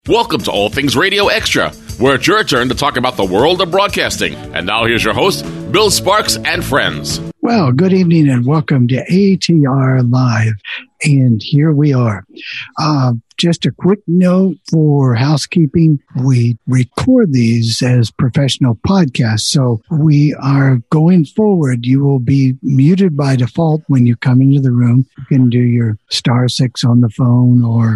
Welcome to All Things Radio Extra, where it's your turn to talk about the world of broadcasting. And now here's your host, Bill Sparks and friends. Well, good evening and welcome to ATR Live. And here we are. Just a quick note for housekeeping. We record these as professional podcasts. So we are going forward. You will be muted by default when you come into the room. You can do your *6 on the phone or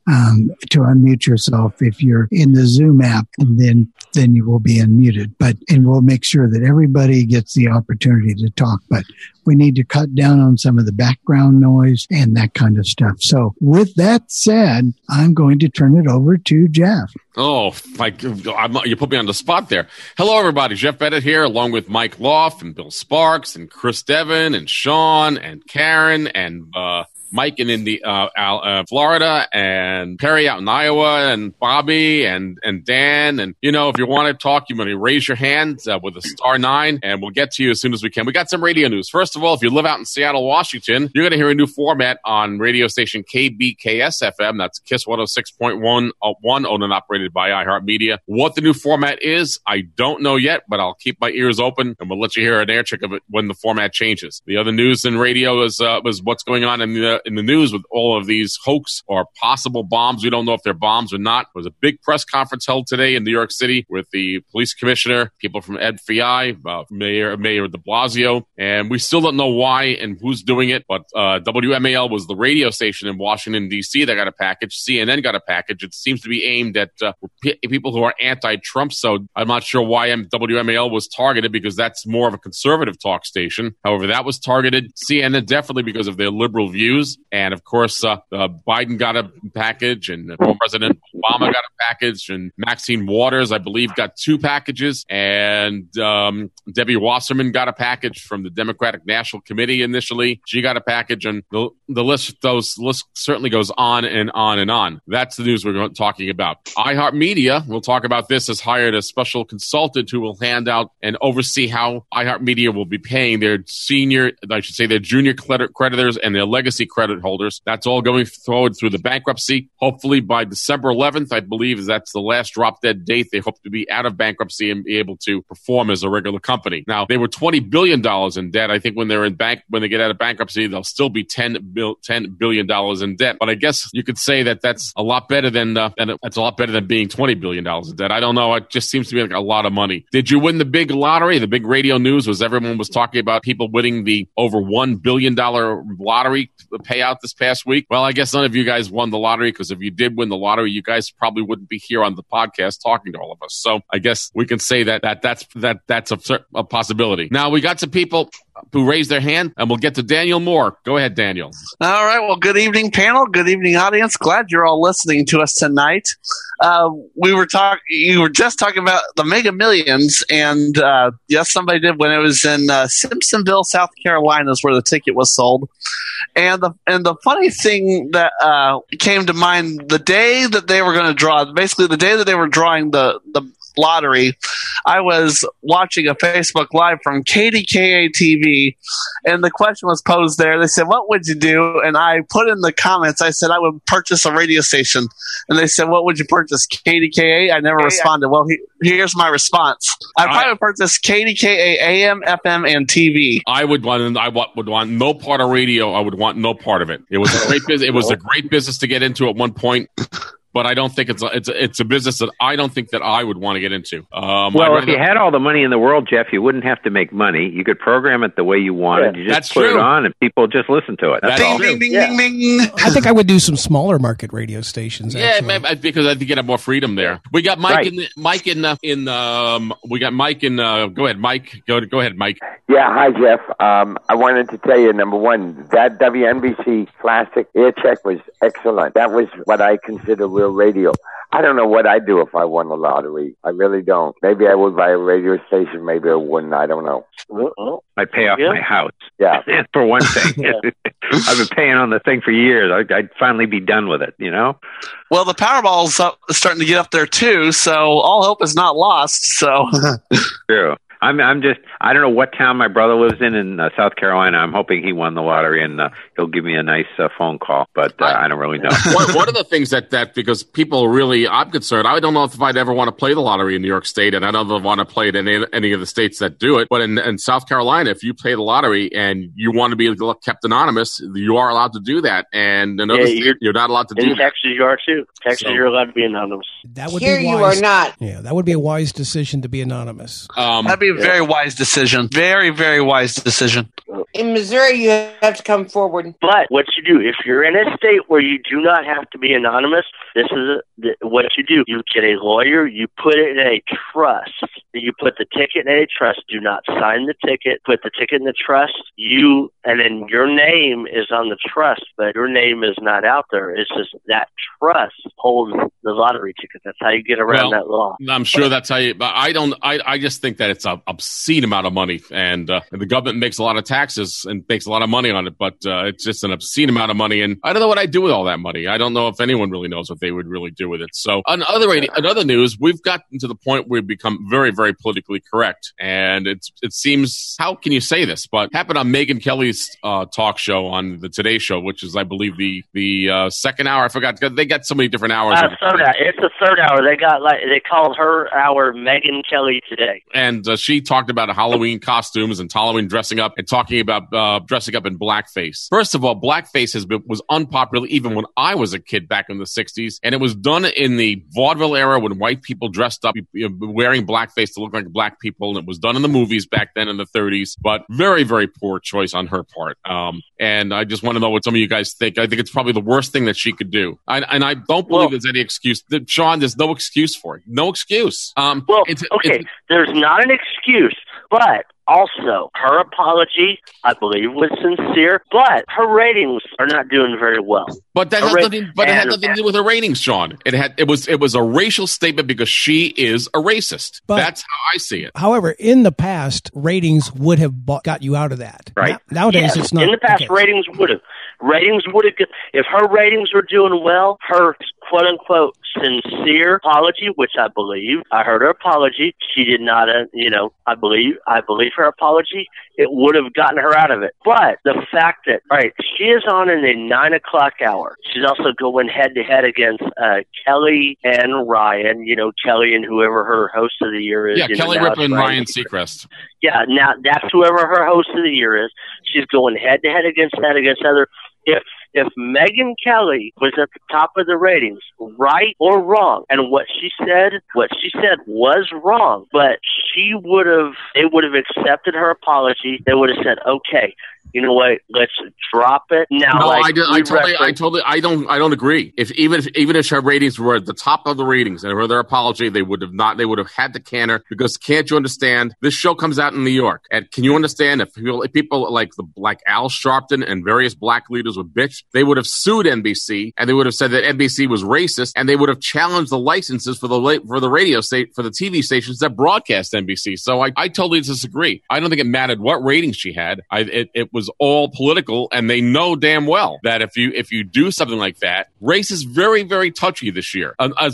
to unmute yourself if you're in the Zoom app, and then you will be unmuted. And we'll make sure that everybody gets the opportunity to talk. But we need to cut down on some of the background noise and that kind of stuff. So with that said, I'm going to turn it over to Jeff. Oh, you put me on the spot there. Hello, everybody. Jeff Bennett here, along with Mike Loft and Bill Sparks and Chris Devon and Sean and Karen and Mike in Florida, and Perry out in Iowa, and Bobby and Dan. And, if you want to talk, you may raise your hand with a *9, and we'll get to you as soon as we can. We got some radio news. First of all, if you live out in Seattle, Washington, you're going to hear a new format on radio station KBKS-FM. That's KISS 106.1, owned and operated by iHeartMedia. What the new format is, I don't know yet, but I'll keep my ears open, and we'll let you hear an air check of it when the format changes. The other news in radio is what's going on in the news with all of these hoax or possible bombs. We don't know if they're bombs or not. There was a big press conference held today in New York City with the police commissioner, people from FBI, Mayor de Blasio, and we still don't know why and who's doing it, but WMAL was the radio station in Washington, D.C. that got a package. CNN got a package. It seems to be aimed at people who are anti-Trump, so I'm not sure why WMAL was targeted, because that's more of a conservative talk station. However, that was targeted. CNN definitely because of their liberal views. And, of course, Biden got a package, and President Obama got a package, and Maxine Waters, I believe, got 2 packages, and Debbie Wasserman got a package from the Democratic National Committee initially. She got a package, and the list certainly goes on and on and on. That's the news we're talking about. iHeartMedia, we'll talk about this, has hired a special consultant who will hand out and oversee how iHeartMedia will be paying their junior creditors and their legacy credit holders. That's all going forward through the bankruptcy. Hopefully by December 11th, I believe that's the last drop dead date. They hope to be out of bankruptcy and be able to perform as a regular company. Now, they were $20 billion in debt. I think when they get out of bankruptcy, they'll still be $10 billion in debt. But I guess you could say that that's a lot better than being $20 billion in debt. I don't know. It just seems to be like a lot of money. Did you win the big lottery? The big radio news was everyone was talking about people winning the over $1 billion lottery payout this past week. Well, I guess none of you guys won the lottery, because if you did win the lottery, you guys probably wouldn't be here on the podcast talking to all of us. So I guess we can say that's a possibility. Now, we got some people who raised their hand, and we'll get to Daniel Moore. Go ahead, Daniel. All right. Well, good evening, panel. Good evening, audience. Glad you're all listening to us tonight. You were just talking about the Mega Millions, and yes, somebody did when it was in Simpsonville, South Carolina, is where the ticket was sold. And the funny thing that came to mind, the day that they were going to draw, basically the day that they were drawing the lottery, I was watching a Facebook Live from KDKA TV, and the question was posed there. They said, "What would you do?" And I put in the comments, I said, "I would purchase a radio station." And they said, "What would you purchase?" KDKA? I never responded. Well, here's my response. I probably would purchase KDKA AM, FM, and TV. I would want no part of radio. I would want no part of it. It was a great business. It was a great business to get into at one point. But I don't think it's a business that I don't think that I would want to get into. Well, if you had all the money in the world, Jeff, you wouldn't have to make money. You could program it the way you wanted. You just put it on, and people just listen to it. That's all. Ding, ding, ding, ding. I think I would do some smaller market radio stations. Yeah, maybe, because I think you'd have more freedom there. We got Mike we got Mike in. Go ahead, Mike. Go ahead, Mike. Yeah, hi, Jeff. I wanted to tell you, number one, that WNBC Classic Air Check was excellent. That was what I consider real radio. I don't know what I'd do if I won the lottery. I really don't. Maybe I would buy a radio station. Maybe I wouldn't. I don't know. I'd pay off my house. Yeah. For one thing. I've been paying on the thing for years. I'd finally be done with it, you know? Well, the Powerball's starting to get up there, too, so all hope is not lost. So True. I'm I don't know what town my brother lives in South Carolina. I'm hoping he won the lottery, and he'll give me a nice phone call. But I don't really know. One of the things that because people really, I'm concerned. I don't know if I'd ever want to play the lottery in New York State, and I don't want to play it in any of the states that do it. But in South Carolina, if you play the lottery and you want to be kept anonymous, you are allowed to do that. And in other states, you're not allowed to do that. In Texas, you are too. Texas, you're allowed to be anonymous. That would Here be wise. you are not. Yeah, that would be a wise decision to be anonymous. That'd be a very wise decision. Very, very wise decision. In Missouri, you have to come forward. But what you do, if you're in a state where you do not have to be anonymous, this is what you do. You get a lawyer, you put it in a trust. You put the ticket in a trust. Do not sign the ticket. Put the ticket in the trust. And then your name is on the trust, but your name is not out there. It's just that trust holds the lottery ticket. That's how you get around that law. I'm sure that's how you. But I just think that it's an obscene amount of money, and the government makes a lot of taxes and makes a lot of money on it. But it's just an obscene amount of money, and I don't know what I'd do with all that money. I don't know if anyone really knows what they would really do with it. So, on other news, we've gotten to the point where we've become very, very politically correct, and it seems. How can you say this? But happened on Megyn Kelly's talk show on the Today Show, which is, I believe, the second hour. I forgot. They got so many different hours. It's the third hour. They called her hour Megyn Kelly Today, and she talked about Halloween costumes and Halloween dressing up, and talking about dressing up in blackface. First of all, blackface was unpopular even when I was a kid back in the 60s, and it was done in the vaudeville era when white people dressed up wearing blackface to look like black people, and it was done in the movies back then in the 30s, but very, very poor choice on her part. And I just want to know what some of you guys think. I think it's probably the worst thing that she could do. And I don't believe there's any excuse. Sean, there's no excuse for it. No excuse. There's not an excuse, but also, her apology, I believe, was sincere, but her ratings are not doing very well. But that it had nothing to do with her ratings, Sean. It was a racial statement because she is a racist. But that's how I see it. However, in the past, ratings would have got you out of that. Right. Nowadays, it's not. In the past, ratings would have. If her ratings were doing well, her quote-unquote sincere apology, which I believe, I heard her apology. She did not, I believe her apology, it would have gotten her out of it. But the fact that, she is on in the 9 o'clock hour. She's also going head-to-head against Kelly and Ryan, Kelly and whoever her host of the year is. Yeah, Kelly Ripa and Ryan Seacrest. Yeah, now that's whoever her host of the year is. She's going head-to-head against other. If Megyn Kelly was at the top of the ratings, right or wrong, and what she said was wrong, but they would have accepted her apology. They would have said, okay, you know what? Let's drop it now. No, I don't agree. Even if her ratings were at the top of the ratings and her their apology, they would have had to can her, because can't you understand? This show comes out in New York, and can you understand if people like Al Sharpton and various black leaders would bitch, they would have sued NBC, and they would have said that NBC was racist, and they would have challenged the licenses for the radio state for the TV stations that broadcast NBC. So I totally disagree. I don't think it mattered what ratings she had. It was all political, and they know damn well that if you do something like that, race is very, very touchy this year, as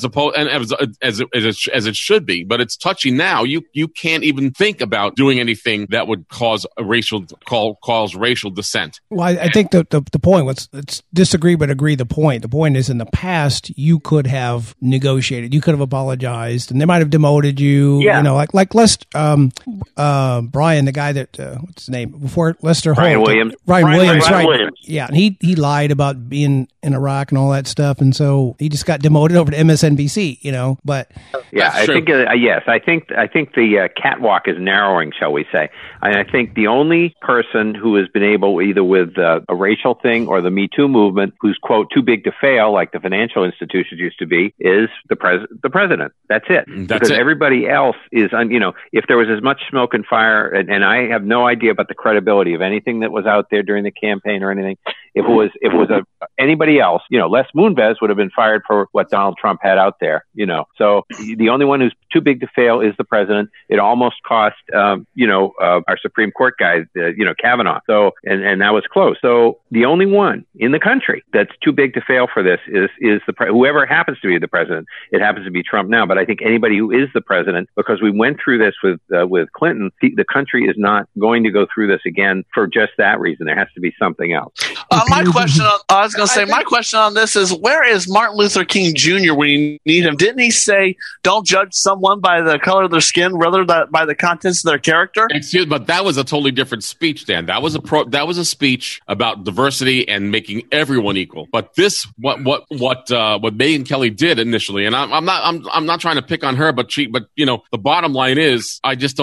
it should be. But it's touchy now. You can't even think about doing anything that would cause racial dissent. Well, I think the point. Let's disagree but agree. The point is, in the past, you could have negotiated. You could have apologized, and they might have demoted you. Yeah. Like Lester, Brian, the guy that what's his name before Lester Holt. Ryan Williams, right? Williams. Yeah, and he lied about being in Iraq and all that stuff, and so he just got demoted over to MSNBC. But yeah, I think yes, I think the catwalk is narrowing, shall we say? And I think the only person who has been able, either with a racial thing or the Me Too movement, who's quote too big to fail, like the financial institutions used to be, is the president. That's it. Because everybody else is, if there was as much smoke and fire, and I have no idea about the credibility of anything that was out there during the campaign or anything. If it was anybody else, Les Moonves would have been fired for what Donald Trump had out there, So the only one who's too big to fail is the president. It almost cost, our Supreme Court guy, Kavanaugh. So, and that was close. So the only one in the country that's too big to fail for this is whoever happens to be the president. It happens to be Trump now, but I think anybody who is the president, because we went through this with Clinton, the country is not going to go through this again for just that reason. There has to be something else. My question on this is, where is Martin Luther King Jr. when you need him? Didn't he say, don't judge someone by the color of their skin, rather than by the contents of their character? Excuse me, but that was a totally different speech, Dan. That was a speech about diversity and making everyone equal. But this, what Megyn Kelly did initially, and I'm not trying to pick on her, but the bottom line is,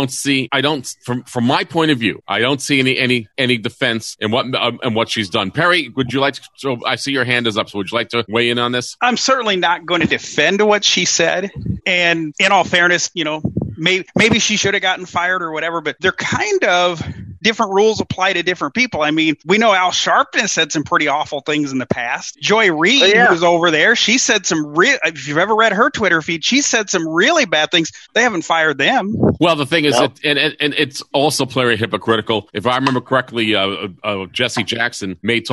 from my point of view, I don't see any defense in what she's done. Perry, would you like to? So I see your hand is up. So would you like to weigh in on this? I'm certainly not going to defend what she said. And in all fairness, maybe she should have gotten fired or whatever, but they're kind of different rules apply to different people. I mean, we know Al Sharpton said some pretty awful things in the past. Joy Reid, who was over there, she said if you've ever read her Twitter feed, she said some really bad things. They haven't fired them. Well, the thing is, and it's also very hypocritical. If I remember correctly, Jesse Jackson made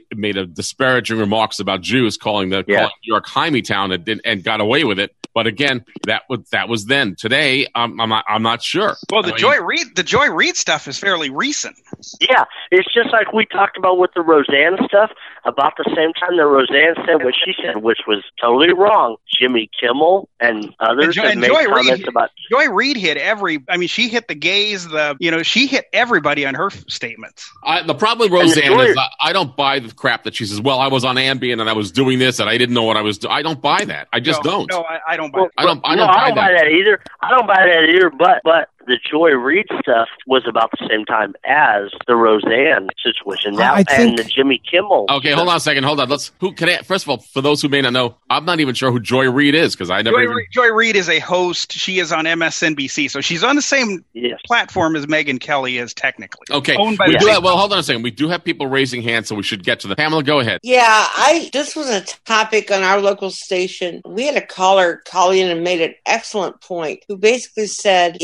a disparaging remarks about Jews, calling New York Hymietown, and got away with it. But again, that was then. Today, I'm not sure. Well, the Joy Reid stuff is fairly recent. Yeah, it's just like we talked about with the Roseanne stuff. About the same time that Roseanne said what she said, which was totally wrong. Jimmy Kimmel and others have made comments about. Joy Reid hit she hit the gays. She hit everybody on her statements. The problem with Roseanne is I don't buy the crap that she says. Well, I was on Ambien and I was doing this and I didn't know what I was doing. I don't buy that. I just don't. No, I don't buy. I don't buy that either. I don't buy that either. But the Joy Reid stuff was about the same time as the Roseanne situation now, and the Jimmy Kimmel. Okay, hold on a second. Hold on. First of all, for those who may not know, I'm not even sure who Joy Reid is because I never. Joy Reid is a host. She is on MSNBC, so she's on the same platform as Megyn Kelly is technically. Okay. Owned by hold on a second. We do have people raising hands, so we should get to them. Pamela, go ahead. Yeah, this was a topic on our local station. We had a caller call in and made an excellent point who basically said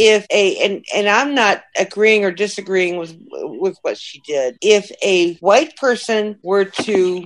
and I'm not agreeing or disagreeing with what she did. If a white person were to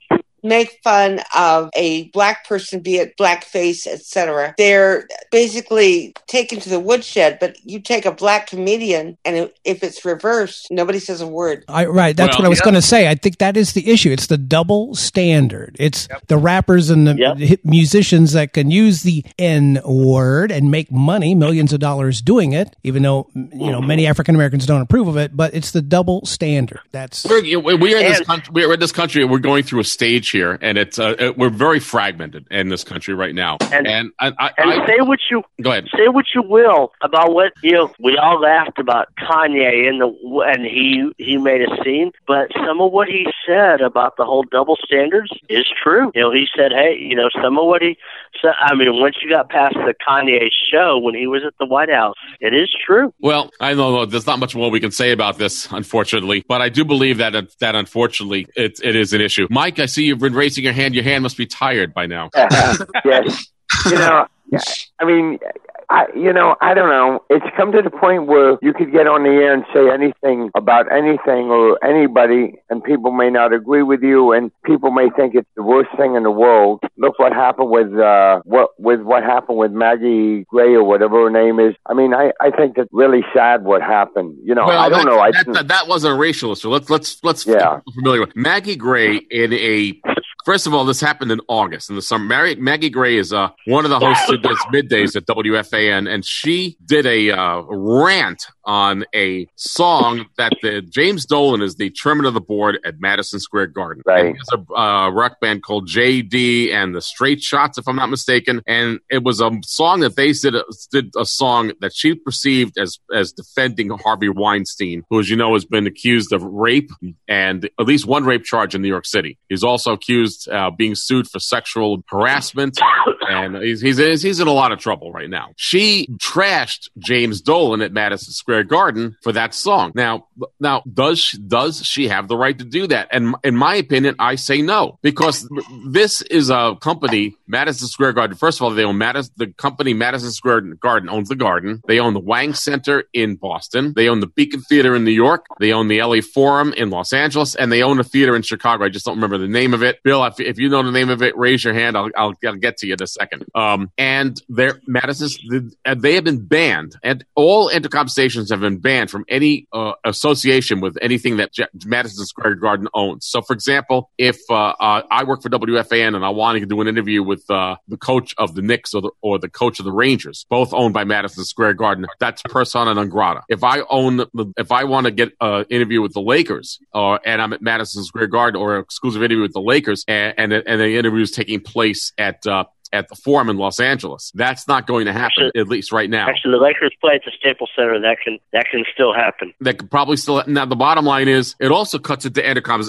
make fun of a black person, be it blackface, etc., they're basically taken to the woodshed. But you take a black comedian, and if it's reversed, nobody says a word. Right. That's what I was going to say. I think that is the issue. It's the double standard. It's the rappers and the musicians that can use the N word and make money, millions of dollars doing it, even though many African Americans don't approve of it. But it's the double standard. We're in this country. We're going through a stage here, and it's we're very fragmented in this country right now. And say what you go ahead. Say what you will about what we all laughed about Kanye and he made a scene, but some of what he said about the whole double standards is true. He said, hey, some of what he said. I mean, once you got past the Kanye show when he was at the White House, it is true. Well, I know there's not much more we can say about this, unfortunately, but I do believe that unfortunately it is an issue. Mike, I see you've been raising your hand. Your hand must be tired by now. Yes. I mean, I don't know. It's come to the point where you could get on the air and say anything about anything or anybody, and people may not agree with you, and people may think it's the worst thing in the world. Look what happened with what happened with Maggie Gray or whatever her name is. I mean, I think that's really sad what happened. I don't know. That wasn't a racial issue. Let's get familiar with Maggie Gray in a. First of all, this happened in August in the summer. Maggie Gray is one of the hosts who does middays at WFAN, and she did a rant on a song that James Dolan is the chairman of the board at Madison Square Garden. Right. And there's a rock band called JD and the Straight Shots, if I'm not mistaken. And it was a song that they did a song that she perceived as defending Harvey Weinstein, who, as you know, has been accused of rape and at least one rape charge in New York City. He's also accused accused, being sued for sexual harassment, and he's in a lot of trouble right now. She trashed James Dolan at Madison Square Garden for that song. Now, does she have the right to do that? And in my opinion, I say no, because this is a company, Madison Square Garden. First of all, they own the company Madison Square Garden owns the Garden. They own the Wang Center in Boston. They own the Beacon Theater in New York. They own the LA Forum in Los Angeles, and they own a theater in Chicago. I just don't remember the name of it. Bill, if you know the name of it, raise your hand. I'll get to you in a second. And they have been banned, and all intercom stations have been banned from any association with anything that Madison Square Garden owns. So, for example, if I work for WFAN and I want to do an interview with the coach of the Knicks or the coach of the Rangers, both owned by Madison Square Garden, that's persona non grata. If I want to get an interview with the Lakers, and I'm at Madison Square Garden, or an exclusive interview with the Lakers, and the interview is taking place at the Forum in Los Angeles, that's not going to happen, at least right now. Actually, the Lakers play at the Staples Center. That can still happen. That could probably still. Now, the bottom line is, it also cuts into Entercom's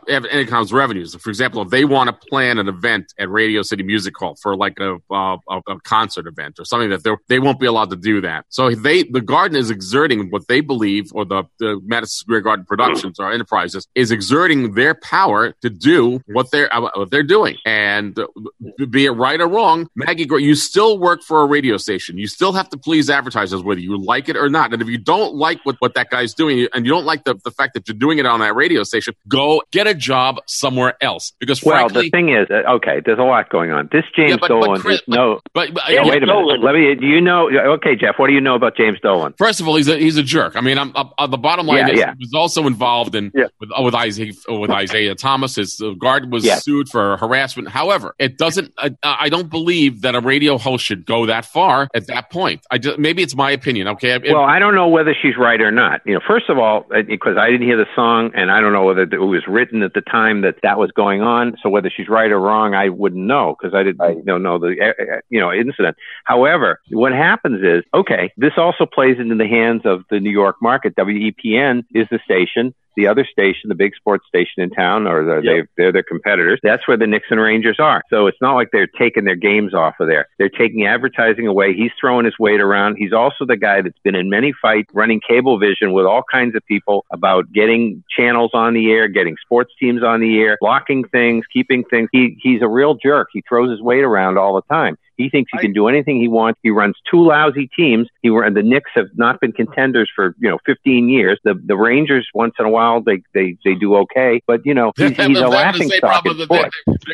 revenues. For example, if they want to plan an event at Radio City Music Hall for like a concert event or something, that they won't be allowed to do that. So the Garden is exerting what they believe, or the Madison Square Garden Productions or Enterprises is exerting their power to do what they're doing, and be it right or wrong, Maggie Gray, you still work for a radio station. You still have to please advertisers, whether you like it or not. And if you don't like what that guy's doing, and you don't like the fact that you're doing it on that radio station, go get a job somewhere else. Because frankly, the thing is, okay, there's a lot going on. This James Dolan is no. But wait a minute. Do you know? Okay, Jeff, what do you know about James Dolan? First of all, he's a jerk. I mean, the bottom line is he was also involved with Isaiah Thomas. His Garden was sued for harassment. However, it doesn't. I don't believe that a radio host should go that far at that point. Maybe it's my opinion. Okay. Well, I don't know whether she's right or not. First of all, because I didn't hear the song, and I don't know whether it was written at the time that was going on. So whether she's right or wrong, I wouldn't know, because I don't know the incident. However, what happens is, okay, this also plays into the hands of the New York market. WEPN is the station. The other station, the big sports station in town, or they're their competitors. That's where the Knicks and Rangers are. So it's not like they're taking their games off of there. They're taking advertising away. He's throwing his weight around. He's also the guy that's been in many fights, running Cablevision with all kinds of people about getting channels on the air, getting sports teams on the air, blocking things, keeping things. He's a real jerk. He throws his weight around all the time. He thinks he can do anything he wants. He runs two lousy teams. And the Knicks have not been contenders for 15 years. The Rangers, once in a while, they do okay, but he's a laughing stock in sports.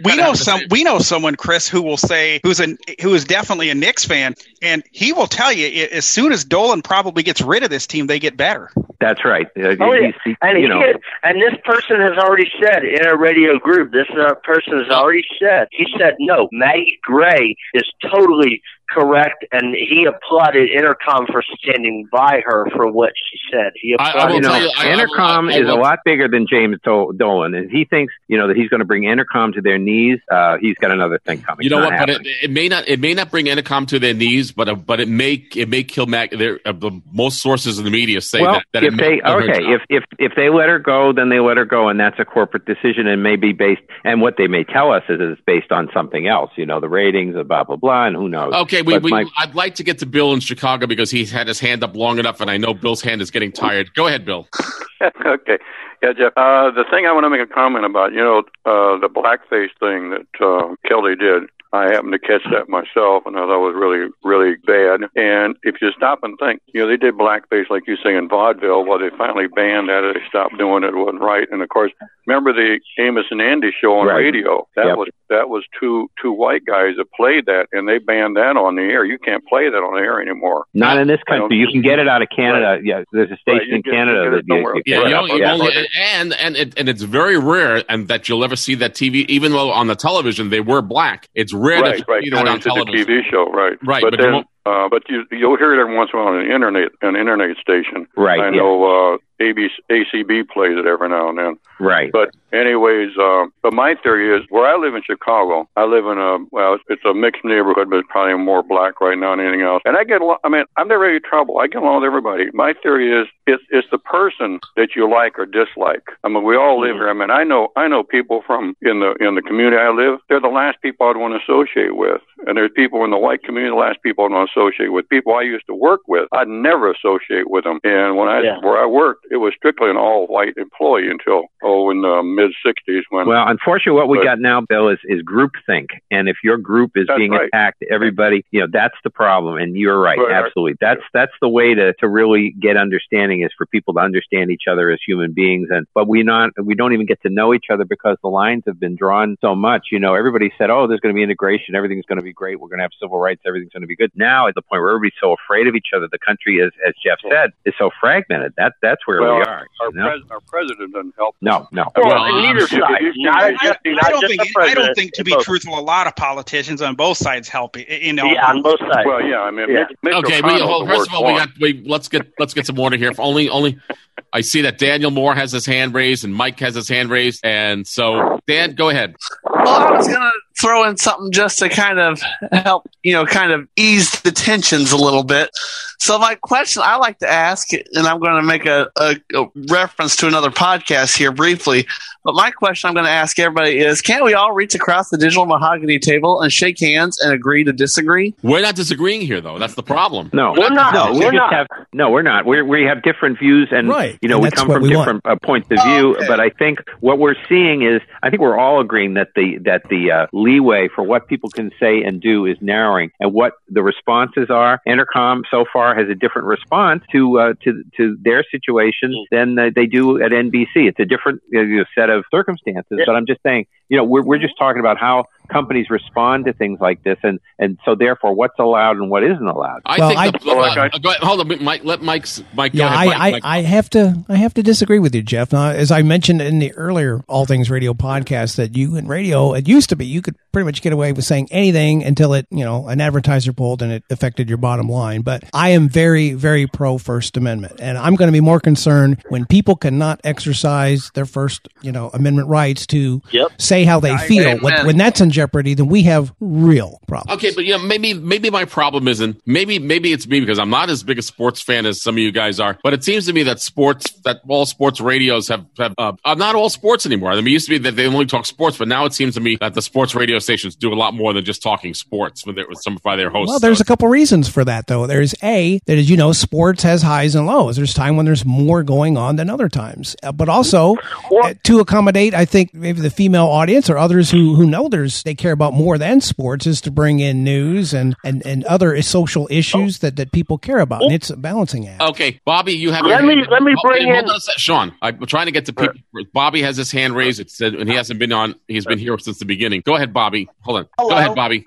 We know someone, Chris, who will say who is definitely a Knicks fan, and he will tell you as soon as Dolan probably gets rid of this team, they get better. That's right. And this person has already said in a radio group. This person has already said. He said no. Maggie Gray is totally correct, and he applauded Intercom for standing by her for what she said. He applauded. Intercom is a lot bigger than James Dolan, and he thinks that he's going to bring Intercom to their knees. He's got another thing coming. You know what? But it may not bring Intercom to their knees, but it may kill most sources in the media say that if they let her go, then they let her go, and that's a corporate decision, and may be based. And what they may tell us is it's based on something else. The ratings, blah blah blah, and who knows. Okay, I'd like to get to Bill in Chicago because he's had his hand up long enough, and I know Bill's hand is getting tired. Go ahead, Bill. Okay. Yeah, Jeff. The thing I want to make a comment about, the blackface thing that Kelly did. I happened to catch that myself, and I thought it was really, really bad. And if you stop and think, they did blackface, like you say, in vaudeville. Well, they finally banned that. They stopped doing it. It wasn't right. And, of course, remember the Amos and Andy show on radio? That was two white guys that played that, and they banned that on the air. You can't play that on the air anymore. Not in this country. You can get it out of Canada. Right. Yeah, there's a station in Canada that and it's very rare and that you'll ever see that TV, even though on the television they were black. It's rare that you see that on television. The TV show, right? Right, but but you'll hear it every once in a while on an internet station. Right. I know ACB plays it every now and then. Right. But anyways, but my theory is, where I live in Chicago, I live in it's a mixed neighborhood, but it's probably more black right now than anything else. And I get along, I'm never any trouble. I get along with everybody. My theory is, it's the person that you like or dislike. We all live here. I know people from in the community I live. They're the last people I'd want to associate with. And there's people in the white community, the last people I'd want to associate with. People I used to work with, I'd never associate with them. And where I worked, it was strictly an all-white employee until in the mid-'60s. Well, unfortunately, what we got now, Bill, is groupthink. And if your group is being attacked, everybody, that's the problem. And you're right, absolutely. That's the way to really get understanding, is for people to understand each other as human beings. But we don't even get to know each other because the lines have been drawn so much. Everybody said, oh, there's going to be integration, everything's going to be great, we're going to have civil rights, everything's going to be good. Now, at the point where everybody's so afraid of each other, the country, as Jeff said, is so fragmented. That's where we are. Our president doesn't help. No. Well, neither side. I don't think, to be truthful, a lot of politicians on both sides help. On both sides. Well, yeah, okay, first of all, let's get some order here. If only I see that Daniel Moore has his hand raised and Mike has his hand raised, and so Dan, go ahead. Well, I was gonna throw in something just to kind of help, kind of ease the tensions a little bit. So my question I like to ask, and I'm going to make a reference to another podcast here briefly, but my question I'm going to ask everybody is, can't we all reach across the digital mahogany table and shake hands and agree to disagree? We're not disagreeing here, though. That's the problem. No, we're not. We're not. We have different views, and we come from different points of view. Okay. But I think what we're seeing is, I think we're all agreeing that the leeway for what people can say and do is narrowing, and what the responses are. Entercom so far has a different response to their situation than they do at NBC. It's a different set of circumstances. But I'm just saying, we're just talking about how companies respond to things like this, and so therefore what's allowed and what isn't allowed. Go ahead, hold on, Mike. Let Mike go ahead. I have to disagree with you, Jeff. Now, as I mentioned in the earlier All Things Radio podcast, that you in radio, it used to be you could pretty much get away with saying anything until it, an advertiser pulled and it affected your bottom line. But I am very, very pro First Amendment, and I'm going to be more concerned when people cannot exercise their First, Amendment rights to say how they feel. When that's in jeopardy, then we have real problems. Okay, but maybe my problem isn't maybe it's me because I'm not as big a sports fan as some of you guys are. But it seems to me that all sports radios have not all sports anymore. It used to be that they only talk sports, but now it seems to me that the sports radio stations do a lot more than just talking sports with some by their hosts. Well, there's a couple reasons for that, though. There's that sports has highs and lows. There's time when there's more going on than other times, but also to accommodate, I think maybe the female audience or others who know they care about more than sports, is to bring in news and other social issues that people care about, and it's a balancing act. Okay, Bobby, you have. Let me bring in Sean. I'm trying to get to people. Bobby has his hand raised. It said, and he hasn't been on. He's been here since the beginning. Go ahead, Bobby. Hold on. Hello. Go ahead, Bobby.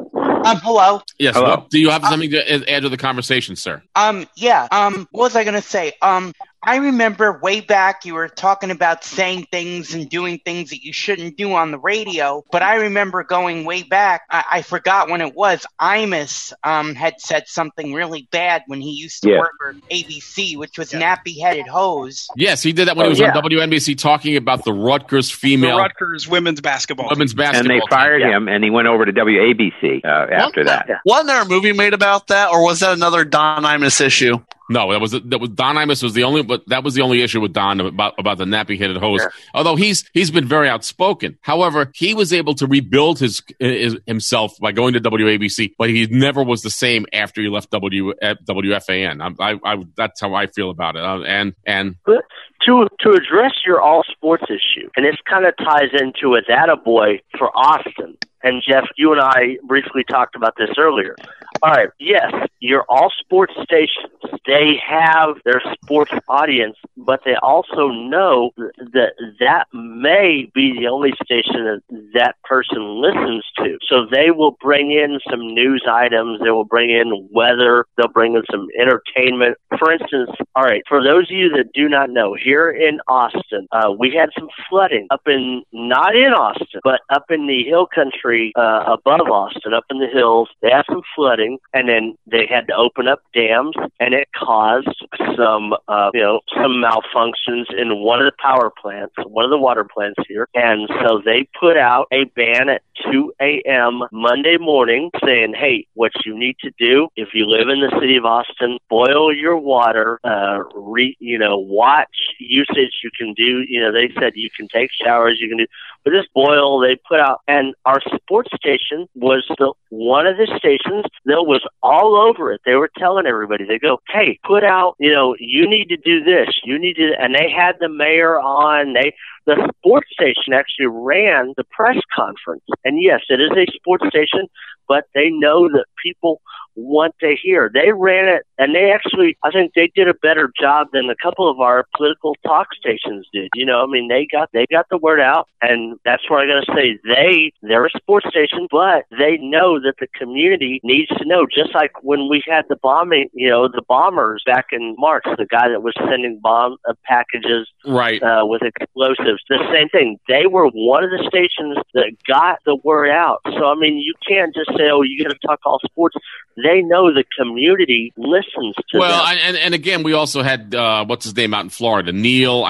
Hello. Yes. Hello. Do you have something to add to the conversation, sir? Yeah. What was I going to say? I remember way back you were talking about saying things and doing things that you shouldn't do on the radio, but I remember going way back, I forgot when it was, Imus had said something really bad when he used to work for ABC, which was nappy-headed hose. Yes, he did that when he was on WNBC talking about the Rutgers women's basketball. And they fired him, and he went over to WABC after that. Wasn't there a movie made about that, or was that another Don Imus issue? No, that was Don Imus was the only, but that was the only issue with Don about the nappy-headed hose. Yeah. Although he's been very outspoken. However, he was able to rebuild himself by going to WABC, but he never was the same after he left WFAN. That's how I feel about it. And to address your all sports issue, and this kind of ties into a data boy for Austin. And Jeff, you and I briefly talked about this earlier. All right, yes, your all sports stations, they have their sports audience, but they also know that may be the only station that person listens to. So they will bring in some news items, they will bring in weather, they'll bring in some entertainment. For instance, all right, for those of you that do not know, here in Austin, we had some flooding not in Austin, but up in the hill country above Austin, up in the hills. They had some flooding. morning, and then they had to open up dams, and it caused some malfunctions in one of the power plants, one of the water plants here. And so they put out a ban at 2 a.m. Monday morning saying, hey, what you need to do if you live in the city of Austin, boil your water, watch usage. You can do, they said you can take showers, you can do, but this boil they put out. And our sports station was one of the stations that was all over it. They were telling everybody, they go, hey, put out, you need to do this, and they had the mayor on. The sports station actually ran the press conference. And yes, it is a sports station, but they know that people want to hear. They ran it, and I think they did a better job than a couple of our political talk stations did. They got the word out, and that's what I'm going to say. They're a sports station, but they know that the community needs to know. Just like when we had the bombing, the bombers back in March, the guy that was sending bomb packages right with explosives. The same thing. They were one of the stations that got the word out. So you can't just say, "Oh, you got to talk all sports." They know the community listens to them. And again, we also had what's his name out in Florida, Neil.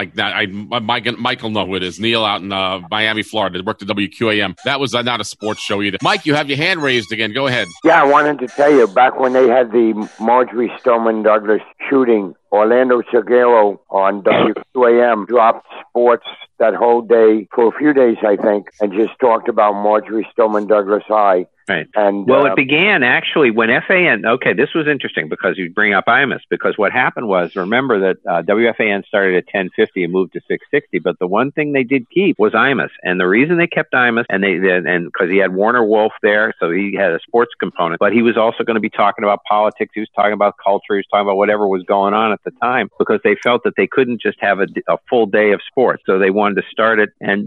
Michael know who it is. Neil out in Miami, Florida. Worked at WQAM. That was not a sports show either. Mike, you have your hand raised again. Go ahead. Yeah, I wanted to tell you, back when they had the Marjorie Stoneman Douglas shooting, Orlando Seguero on WQAM dropped sports that whole day for a few days, I think, and just talked about Marjorie Stoneman Douglas High. Right. And it began actually when FAN. Okay, this was interesting because you bring up IMUS, because what happened was, remember that WFAN started at 1050 and moved to 660, but the one thing they did keep was IMUS, and the reason they kept IMUS, and because he had Warner Wolf there, so he had a sports component, but he was also going to be talking about politics. He was talking about culture. He was talking about whatever was going on at the time, because they felt that they couldn't just have a full day of sports, so they wanted to start it. And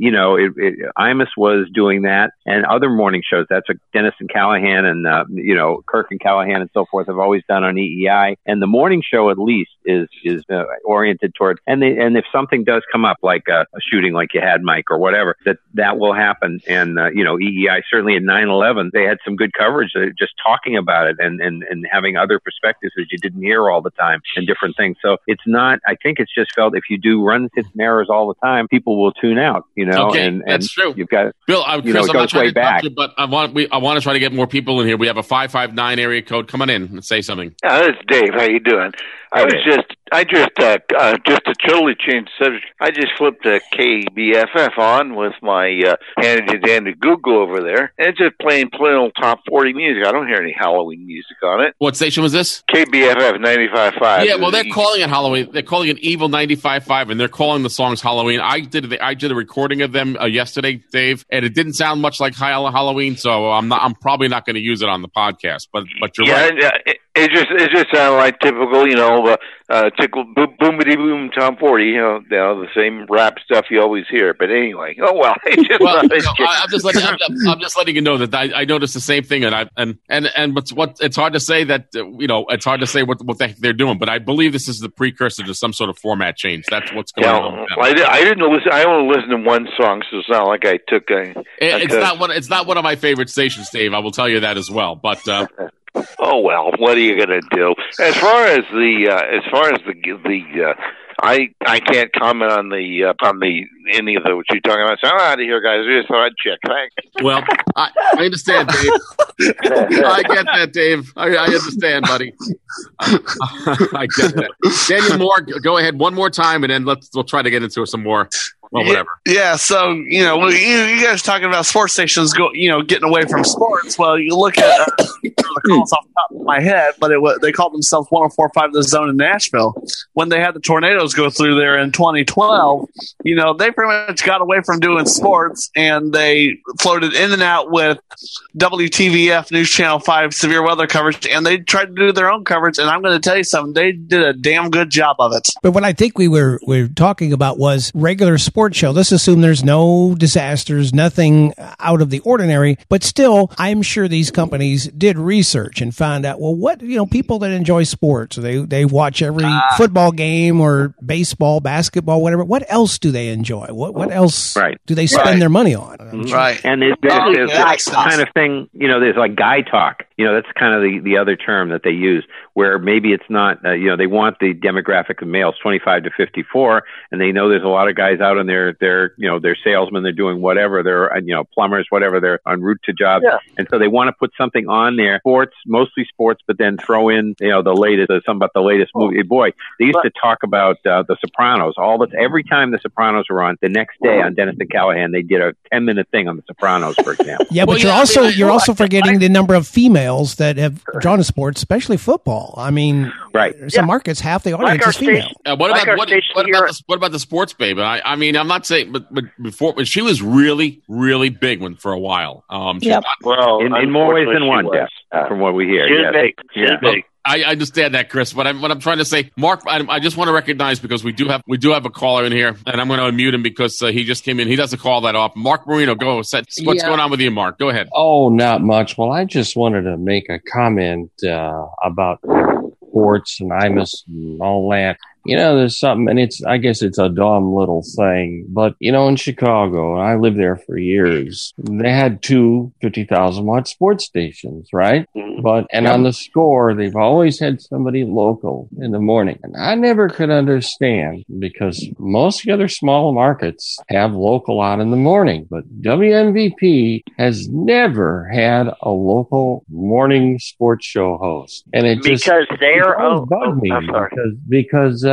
IMUS was doing that, and other morning shows. That's what Dennis and Callahan and Kirk and Callahan and so forth have always done on EEI. And the morning show at least is oriented toward, and if something does come up like a shooting like you had, Mike, or whatever, that will happen. And EEI certainly at 9/11 they had some good coverage, just talking about it and having other perspectives that you didn't hear all the time and different things. So it's not. I think it's just felt if you do runs, hits, and errors all the time, people will tune out. Okay, and that's true. You've got Bill. Chris, I'm not trying to back. You, but I want to try to get more people in here. We have a 559 area code. Come on in and say something. Yeah, this is Dave. How you doing? I just to totally change the subject, I just flipped a KBFF on with my handy dandy Google over there, and it's just playing plain old top 40 music. I don't hear any Halloween music on it. What station was this? KBFF 95.5. Yeah, well, they're calling it Halloween. They're calling it Evil 95.5, and they're calling the songs Halloween. I did a recording of them yesterday, Dave, and it didn't sound much like Halloween, so I'm probably not going to use it on the podcast. But you're right. It just sounded like typical, tickle boomity boom Tom 40, the same rap stuff you always hear. But anyway, I'm just letting you know that I noticed the same thing, and it's hard to say that it's hard to say what the heck they're doing. But I believe this is the precursor to some sort of format change. That's what's going on. I didn't listen. I only listened to one song, so it's not like I took It's not one of my favorite stations, Dave. I will tell you that as well. But. Oh well, what are you gonna do? As far as I can't comment on any of what you're talking about. So I'm out of here, guys. I just thought I'd check. Thanks. Well, I understand, Dave. I get that, Dave. I understand, buddy. I get that. Daniel Moore, go ahead one more time, and then we'll try to get into some more. Well, whatever. Yeah, so, you guys talking about sports stations getting away from sports. Well, you look at the calls off the top of my head, but they called themselves 104.5 The Zone in Nashville. When they had the tornadoes go through there in 2012, they pretty much got away from doing sports, and they floated in and out with WTVF News Channel 5 severe weather coverage, and they tried to do their own coverage, and I'm going to tell you something, they did a damn good job of it. But what I think we were talking about was regular sports sports show. Let's assume there's no disasters, nothing out of the ordinary, but still, I'm sure these companies did research and found out, well, what, people that enjoy sports, they watch every football game or baseball, basketball, whatever. What else do they enjoy? What else do they spend their money on? Right. And there's that kind of thing, there's like guy talk. That's kind of the other term that they use, where maybe it's not, they want the demographic of males 25 to 54, and they know there's a lot of guys out in they're salesmen, they're doing whatever, they're, plumbers, whatever, they're en route to jobs. Yeah. And so they want to put something on there, sports, mostly sports, but then throw in, the latest, something about the latest movie. Boy, they used to talk about The Sopranos. Every time The Sopranos were on, the next day on Dennis and Callahan, they did a 10-minute thing on The Sopranos, for example. Yeah, but you're also forgetting the number of females that have drawn to sports, especially football. I mean, some markets, half the audience is female. What about the sports babe? I'm not saying, but before she was really, really big one for a while. In more ways than one, from what we hear. She's big. I understand that, Chris. What I'm trying to say, Mark, I just want to recognize, because we do have a caller in here, and I'm going to unmute him because he just came in. He doesn't call that off. Mark Marino, go. What's going on with you, Mark? Go ahead. Oh, not much. Well, I just wanted to make a comment about sports and Imus and all that. There's something, and I guess it's a dumb little thing, but, in Chicago, and I lived there for years, they had 2 50,000-watt sports stations, right? On the Score, they've always had somebody local in the morning. And I never could understand, because most of the other small markets have local out in the morning, but WMVP has never had a local morning sports show host. And it because they are bugged me because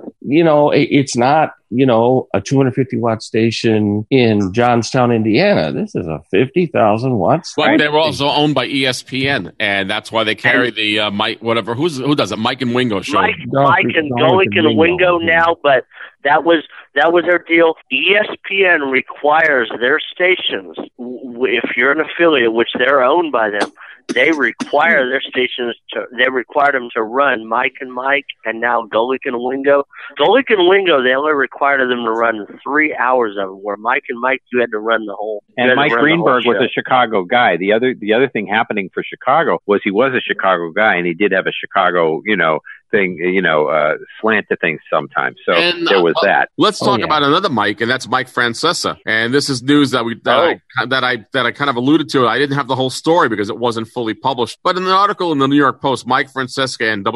it's not, a 250-watt station in Johnstown, Indiana. This is a 50,000-watt station. But they're also owned by ESPN, and that's why they carry the Mike, whatever. Who does it? Mike and Wingo show. Mike and Golick and Wingo now, but that was their deal. ESPN requires their stations, if you're an affiliate, which they're owned by them, they require their stations they required them to run Mike and Mike, and now Golick and Wingo. Golick and Wingo, they only required them to run 3 hours of them, where Mike and Mike, you had to run the whole. And Mike Greenberg was a Chicago guy. The other thing happening for Chicago was he was a Chicago guy, and he did have a Chicago, thing, slant to things sometimes. So there was that. Let's talk about another Mike, and that's Mike Francesa. And this is news that I kind of alluded to. I didn't have the whole story because it wasn't fully published. But in an article in the New York Post, Mike Francesa and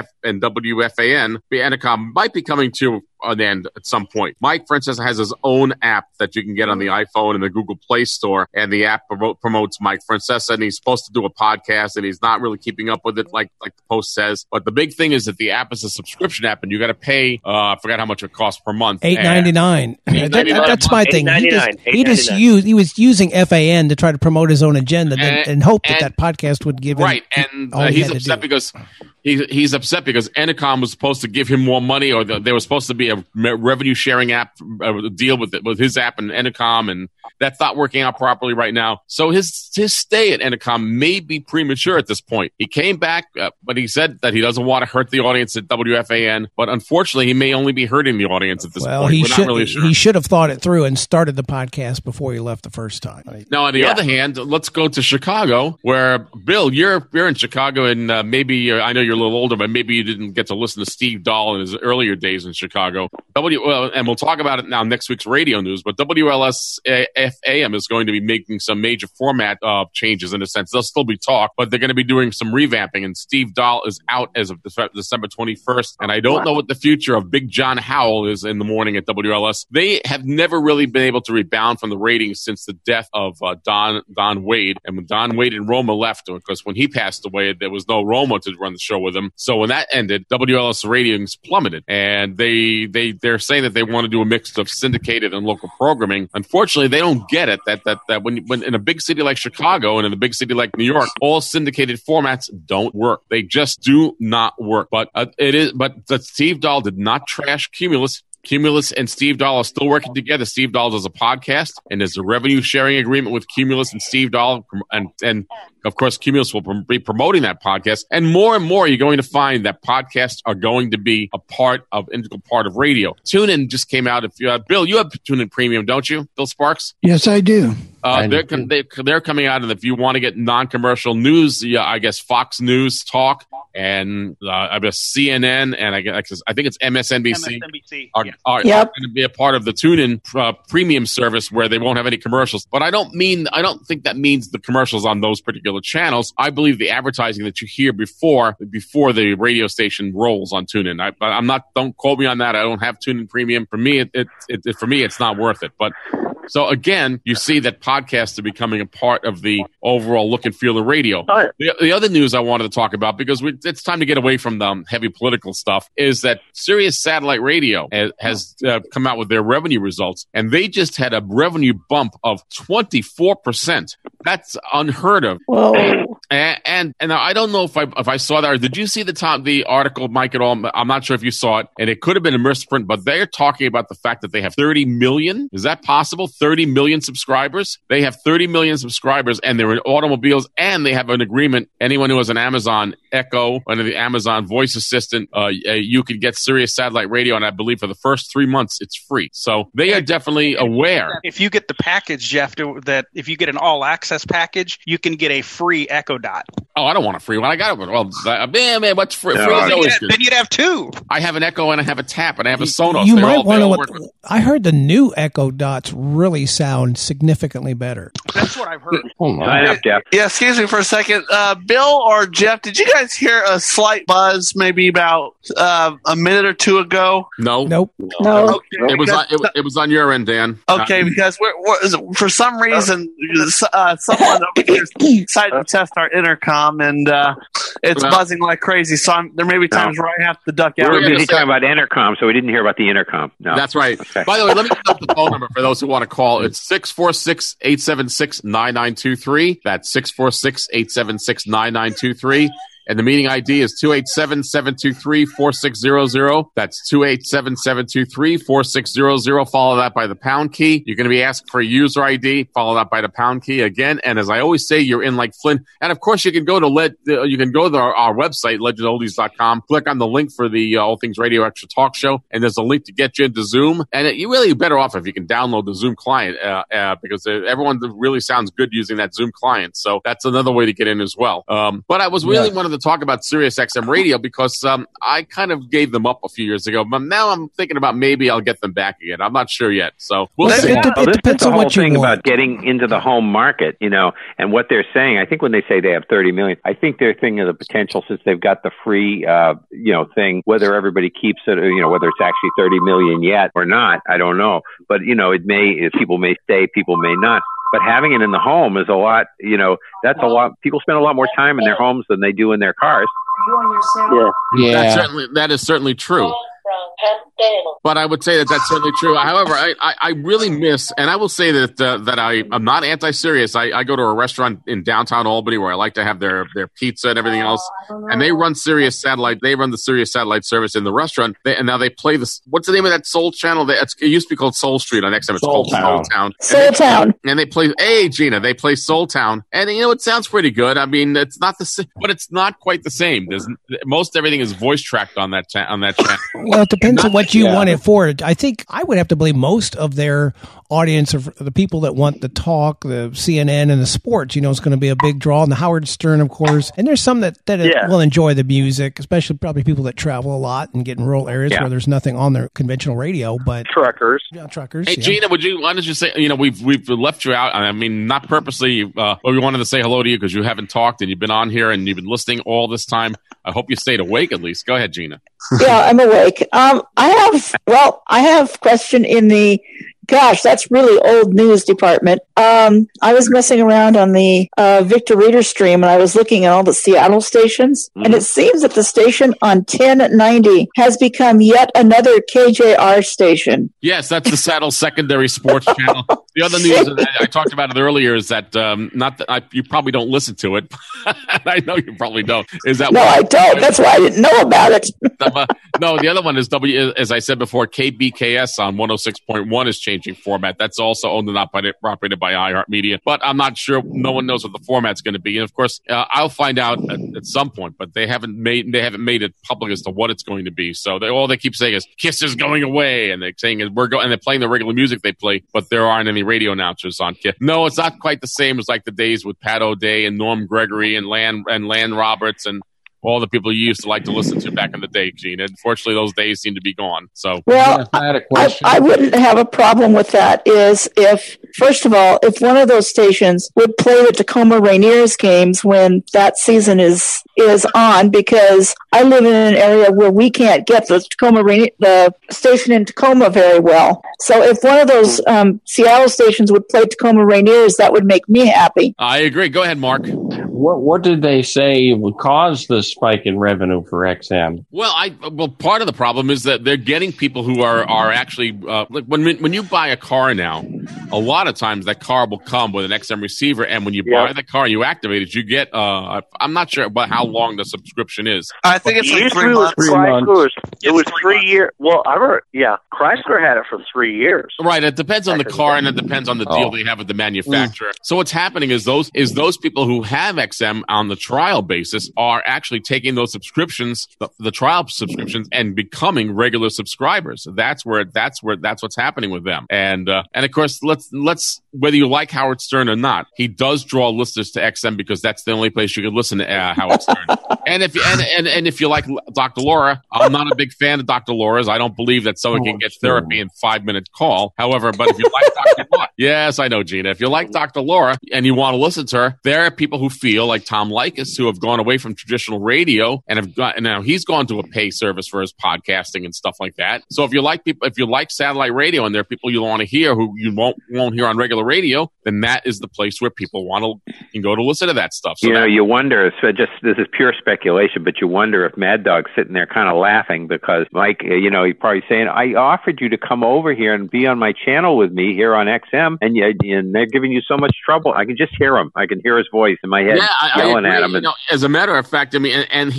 WFAN, the Entercom, might be coming to an end at some point. Mike Francesa has his own app that you can get on the iPhone and the Google Play Store, and the app promotes Mike Francesa, and he's supposed to do a podcast, and he's not really keeping up with it like the Post says. But the big thing is that the app is a subscription app, and you got to pay, I forgot how much it costs per month. $8.99. That's my thing. He was using FAN to try to promote his own agenda and hope that podcast would give him and he's upset because he's upset because Entercom was supposed to give him more money, or there was supposed to be a revenue sharing app deal with his app and Entercom, and that's not working out properly right now. So his stay at Entercom may be premature at this point. He came back, but he said that he doesn't want to hurt the audience at WFAN. But unfortunately, he may only be hurting the audience at this point. We're not really sure. He should have thought it through and started the podcast before he left the first time. Now, on the other hand, let's go to Chicago, where Bill, you're in Chicago, and maybe I know you're a little older, but maybe you didn't get to listen to Steve Dahl in his earlier days in Chicago. And we'll talk about it now next week's radio news, but WLS-FM is going to be making some major format changes in a sense. They'll still be talk, but they're going to be doing some revamping, and Steve Dahl is out as of December 21st, and I don't know what the future of Big John Howell is in the morning at WLS. They have never really been able to rebound from the ratings since the death of Don Wade, and when Don Wade and Roma left, because when he passed away, there was no Roma to run the show with him. So when that ended, WLS ratings plummeted, and they're saying that they want to do a mix of syndicated and local programming. Unfortunately, they don't get it that when in a big city like Chicago and in a big city like New York, all syndicated formats don't work. They just do not work. But Steve Dahl did not trash Cumulus. Cumulus and Steve Dahl are still working together. Steve Dahl does a podcast, and there's a revenue sharing agreement with Cumulus and Steve Dahl, and of course, Cumulus will be promoting that podcast. And more you're going to find that podcasts are going to be integral part of radio. TuneIn just came out. Bill, you have TuneIn Premium, don't you? Bill Sparks? Yes, I do. They're coming out, and if you want to get non-commercial news, I guess Fox News Talk and I guess CNN and I think it's MSNBC are going to be a part of the TuneIn Premium service where they won't have any commercials. But I don't think that means the commercials on those particular channels. I believe the advertising that you hear before the radio station rolls on TuneIn. Don't quote me on that. I don't have TuneIn Premium. For me, it's not worth it. But so again, you see that podcasts are becoming a part of the overall look and feel of radio. The other news I wanted to talk about, because it's time to get away from the heavy political stuff, is that Sirius Satellite Radio has come out with their revenue results, and they just had a revenue bump of 24%. That's unheard of. Whoa. And I don't know if I saw that, or did you see the article, Mike, at all? I'm not sure if you saw it, and it could have been a misprint, but they're talking about the fact that they have 30 million. Is that possible? 30 million subscribers? They have 30 million subscribers, and they're in automobiles, and they have an agreement. Anyone who has an Amazon Echo, under the Amazon voice assistant, you can get Sirius Satellite Radio, and I believe for the first 3 months, it's free. So they are definitely aware. If you get the package, Jeff, that if you get an all-access package, you can get a free Echo Dot. Oh, I don't want a free one. I got it. Well, man, what's free? Then you'd have two. I have an Echo and I have a Tap and I have a Sonos. You might want to. I heard the new Echo Dots really sound significantly better. That's what I've heard. Yeah, excuse me for a second. Bill or Jeff, did you guys hear a slight buzz maybe about a minute or two ago? No. Nope. No. Okay, it was on your end, Dan. Okay, because we're for some reason someone over here decided to test our intercom, and it's buzzing like crazy. So there may be times where I have to duck out. We were busy talking about intercom, so we didn't hear about the intercom. No. That's right. Okay. By the way, let me give up the phone number for those who want to call. It's 646-876-9923. That's 646-876-9923. And the meeting ID is 287-723-4600. That's 287-723-4600. Follow that by the pound key. You're going to be asked for a user ID. Follow that by the pound key again. And as I always say, you're in like Flynn. And of course, you can go to our website, legendoldies.com. Click on the link for the All Things Radio Extra Talk Show, and there's a link to get you into Zoom. And you're really better off if you can download the Zoom client because everyone really sounds good using that Zoom client. So that's another way to get in as well. But I was really wanted to talk about Sirius XM Radio because I kind of gave them up a few years ago, but now I'm thinking about maybe I'll get them back again. I'm not sure yet. So we'll see. It depends on what you want. About getting into the home market, and what they're saying. I think when they say they have 30 million, I think they're thinking of the potential since they've got the free, thing. Whether everybody keeps it, or whether it's actually 30 million yet or not, I don't know. But people may stay, people may not. But having it in the home is a lot, that's a lot. People spend a lot more time in their homes than they do in their cars. Yeah. That is certainly true. But I would say that's certainly true. However, I really miss, and I will say that I'm not anti-Sirius. I go to a restaurant in downtown Albany where I like to have their pizza and everything else, and they run Sirius Satellite. They run the Sirius Satellite service in the restaurant, and now they play this. What's the name of that Soul channel? It used to be called Soul Street on XM. It's called Soul Town. Soul Town. And they play. Hey, Gina, they play Soul Town, and it sounds pretty good. I mean, it's not the same, but it's not quite the same. Most everything is voice tracked on that channel. Well, it depends on what you want it for. I think I would have to believe most of their audience of the people that want the talk, the CNN and the sports, is going to be a big draw. And the Howard Stern, of course. And there's some that will enjoy the music, especially probably people that travel a lot and get in rural areas where there's nothing on their conventional radio. But truckers. Yeah, truckers. Hey, Gina, why don't you say, we've left you out. I mean, not purposely, but we wanted to say hello to you because you haven't talked and you've been on here and you've been listening all this time. I hope you stayed awake at least. Go ahead, Gina. Yeah, I'm awake. I have a question in the, gosh, that's really old news department. I was messing around on the Victor Reader stream, and I was looking at all the Seattle stations, and it seems that the station on 1090 has become yet another KJR station. Yes, that's the Seattle Secondary Sports Channel. The other news, I talked about it earlier, is that you probably don't listen to it. I know you probably don't. I don't. That's why I didn't know about it. No, the other one is as I said before, KBKS on 106.1 is changing changing format. That's also owned and operated by iHeartMedia. But I'm not sure. No one knows what the format's going to be. And of course, I'll find out at some point. But they haven't made it public as to what it's going to be. So all they keep saying is Kiss is going away, and they're saying and they're playing the regular music they play, but there aren't any radio announcers on Kiss. No, it's not quite the same as like the days with Pat O'Day and Norm Gregory and Lan Roberts and all the people you used to like to listen to back in the day, Gene. Unfortunately, those days seem to be gone. So, well, I wouldn't have a problem with that. Is if, first of all, if one of those stations would play the Tacoma Rainiers games when that season is on, because I live in an area where we can't get the the station in Tacoma very well. So, if one of those Seattle stations would play Tacoma Rainiers, that would make me happy. I agree. Go ahead, Mark. What did they say would cause the spike in revenue for XM? Well, part of the problem is that they're getting people who are actually like when you buy a car now, a lot of times that car will come with an XM receiver, and when you buy the car, you activate it, you get. I'm not sure about how long the subscription is. I think it's like 3 months. It was 3 years. Well, I remember. Yeah, Chrysler had it for 3 years. Right. It depends on the car, and it depends on the deal they have with the manufacturer. So what's happening is those people who have XM on the trial basis are actually taking those subscriptions, the trial subscriptions, and becoming regular subscribers. That's what's happening with them. And of course, let's whether you like Howard Stern or not, he does draw listeners to XM because that's the only place you can listen to Howard Stern. And if you like Dr. Laura, I'm not a big fan of Dr. Laura's. I don't believe that someone can get therapy in 5-minute call. However, but if you like Dr. Laura, yes, I know, Gina. If you like Dr. Laura and you want to listen to her, there are people who feel like Tom Likas who have gone away from traditional radio and now he's gone to a pay service for his podcasting and stuff like that. So if you like satellite radio and there are people you want to hear who you won't hear on regular radio, then that is the place where people can go to listen to that stuff. So you wonder. So this is pure speculation, but you wonder if Mad Dog's sitting there kind of laughing because Mike, he's probably saying, "I offered you to come over here and be on my channel with me here on XM, and they're giving you so much trouble." I can just hear him. I can hear his voice in my head yelling at him. As a matter of fact, I mean,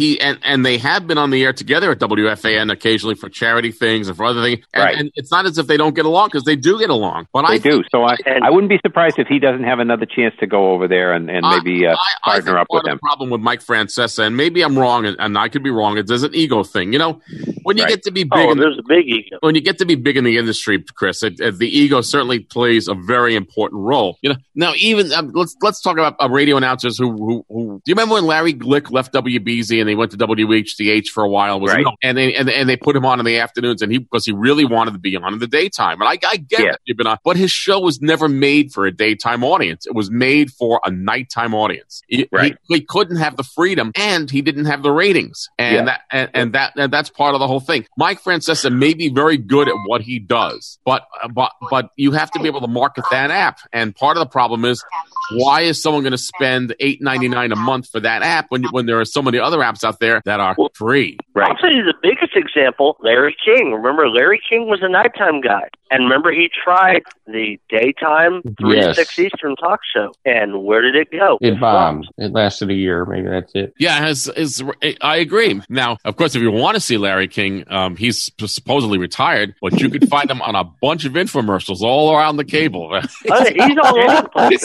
and they have been on the air together at WFAN occasionally for charity things and for other things. And it's not as if they don't get along because they do get along. But they do. So I wouldn't be surprised if he doesn't have another chance to go over there and maybe partner up with him. The problem with Mike Francesa, and maybe I'm wrong, and I could be wrong. It's an ego thing, When you get to be big, there's a big ego. When you get to be big in the industry, Chris, the ego certainly plays a very important role. Now even let's talk about radio announcers who do you remember when Larry Glick left WBZ and they went to WHDH for a while? And they put him on in the afternoons, and because he really wanted to be on in the daytime. And I get that you've been on, but his show was never made for a daytime audience. It was made for a nighttime audience. He couldn't have the freedom, and he didn't have the ratings, and that's part of the whole thing. Mike Francesa may be very good at what he does, but you have to be able to market that app. And part of the problem is, why is someone going to spend $8.99 a month for that app when there are so many other apps out there that are free? I'll tell you the biggest example, Larry King. Remember, Larry King was a nighttime guy. And remember, he tried the daytime 3 to 6 Eastern talk show. And where did it go? It bombed. It lasted a year. Maybe that's it. Yeah, I agree. Now, of course, if you want to see Larry King, he's supposedly retired, but you could find him on a bunch of infomercials all around the cable. He's all over the place.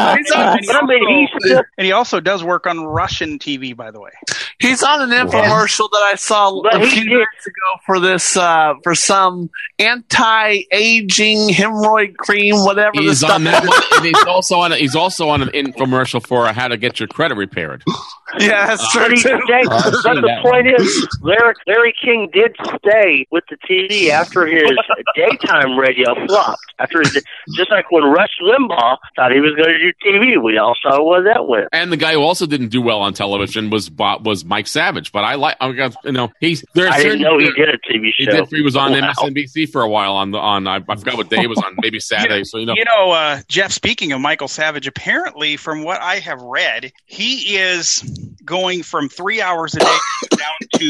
And he also does work on Russian TV, by the way. He's on an infomercial that I saw a few years ago for this for some anti-aging hemorrhoid cream, whatever. He's on that one, and he's also on an infomercial for how to get your credit repaired. Yeah, that's true. But the point is, Larry King did stay with the TV after his daytime radio flopped. Just like when Rush Limbaugh thought he was going to do TV, we all saw where that went. And the guy who also didn't do well on television was Mike Savage. But I didn't know he did a TV show. He was on MSNBC for a while on I forgot what day it was on, maybe Saturday. So Jeff. Speaking of Michael Savage, apparently, from what I have read, he is going from 3 hours a day down to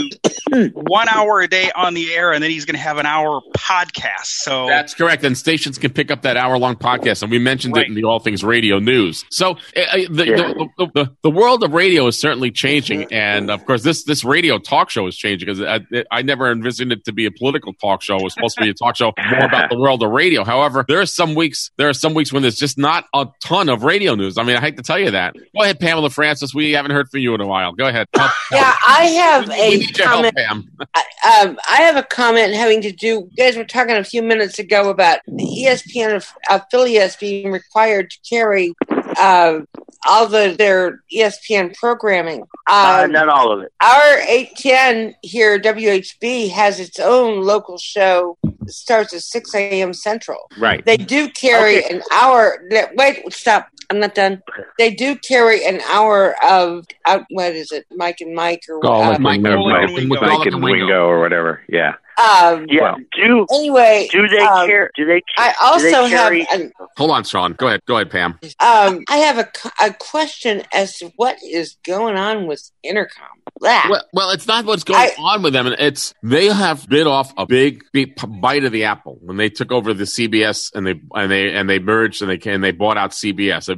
1 hour a day on the air, and then he's going to have an hour podcast. So that's correct. And stations can pick up that hour-long podcast, and we mentioned it in the All Things Radio News. So the world of radio is certainly changing, and of course, this radio talk show is changing because I never envisioned it to be a political talk show. It was supposed to be a talk show more about the world of radio. However, there are some weeks when there's just not a ton of radio news. I mean, I hate to tell you that. Go ahead, Pamela Francis. We haven't heard from you in a while. Go ahead. Yeah, I have a comment. Pam. I have a comment having to do. You guys were talking a few minutes ago about the ESPN affiliates being required to carry all their ESPN programming. Not all of it. Our 810 here, WHB, has its own local show. It starts at 6 a.m. Central. Right. They do carry an hour. Wait, stop. I'm not done. They do carry an hour of, what is it, Mike and Mike? Or Mike and Wingo or whatever. Yeah. Anyway, do they care? Do they? I also have. Hold on, Sean. Go ahead, Pam. I have a question as to what is going on with Intercom. Well, it's not what's going on with them. It's they have bit off a big bite of the apple when they took over the CBS and they merged and they bought out CBS.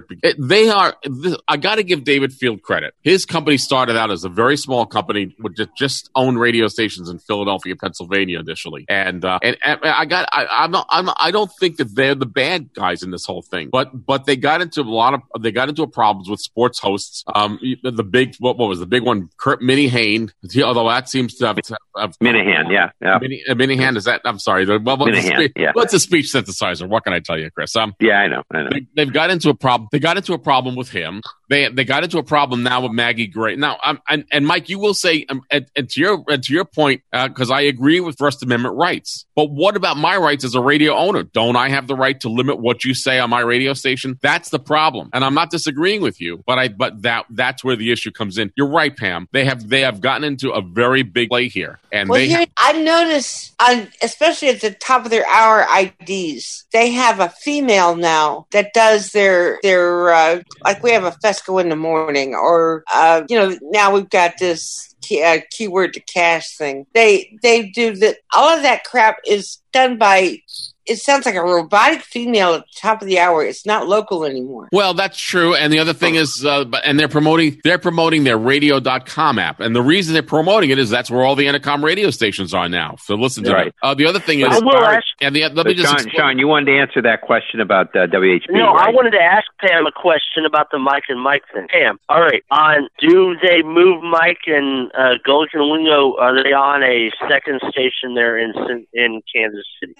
I got to give David Field credit. His company started out as a very small company with just owned radio stations in Philadelphia, Pennsylvania initially, and I don't think that they're the bad guys in this whole thing, but they got into problems with sports hosts. The big what was the big one? Kurt Minihane, although that seems to have Minahan, yeah. Minahan, is that? I'm sorry. What's a speech synthesizer? What can I tell you, Chris? Yeah, I know. They've got into a problem. They got into a problem with him. They got into a problem now with Maggie Gray. Now, and Mike, you will say, and to your point, because I agree with First Amendment rights. But what about my rights as a radio owner? Don't I have the right to limit what you say on my radio station? That's the problem. And I'm not disagreeing with you, but that's where the issue comes in. You're right, Pam. They have gotten into a very big play here, and I noticed, especially at the top of their hour IDs, they have a female now that does their like we have a Fesco in the morning, or now we've got this keyword to cash thing. They do that. All of that crap is done by. It sounds like a robotic female at the top of the hour. It's not local anymore. Well, that's true. And the other thing is, and they're promoting their radio.com app. And the reason they're promoting it is that's where all the Intercom radio stations are now. So listen to it. The other thing is, Sean, you wanted to answer that question about WHB. No, right? I wanted to ask Pam a question about the Mike and Mike thing. Pam, all right. Do they move Mike and Golic and Wingo? Are they on a second station there in Kansas City?